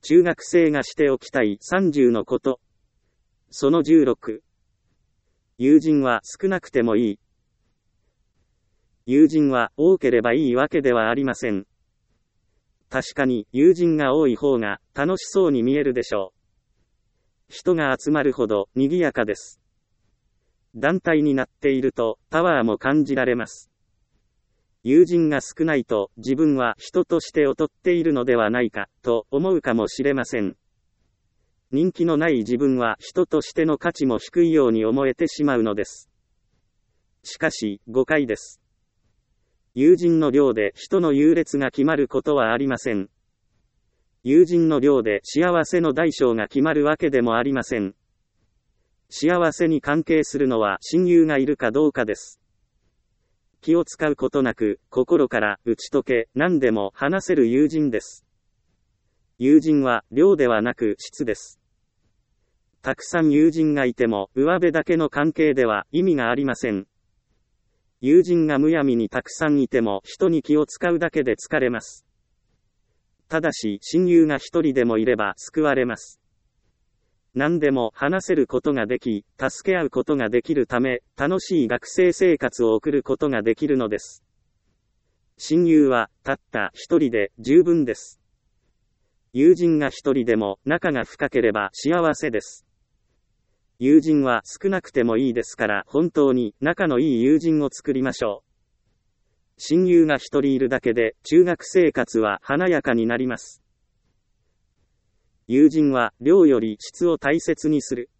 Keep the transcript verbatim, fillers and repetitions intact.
中学生がしておきたいさんじゅうのこと。そのじゅうろく。友人は少なくてもいい。友人は多ければいいわけではありません。確かに友人が多い方が楽しそうに見えるでしょう。人が集まるほど賑やかです。団体になっているとパワーも感じられます。友人が少ないと自分は人として劣っているのではないかと思うかもしれません。人気のない自分は人としての価値も低いように思えてしまうのです。しかし誤解です。友人の量で人の優劣が決まることはありません。友人の量で幸せの大小が決まるわけでもありません。幸せに関係するのは親友がいるかどうかです。気を使うことなく、心から打ち解け、何でも話せる友人です。友人は量ではなく質です。たくさん友人がいても、上辺だけの関係では意味がありません。友人がむやみにたくさんいても、人に気を使うだけで疲れます。ただし、親友が一人でもいれば救われます。何でも話せることができ、助け合うことができるため、楽しい学生生活を送ることができるのです。親友は、たった一人で十分です。友人が一人でも仲が深ければ幸せです。友人は少なくてもいいですから、本当に仲のいい友人を作りましょう。親友が一人いるだけで、中学生活は華やかになります。友人は量より質を大切にする。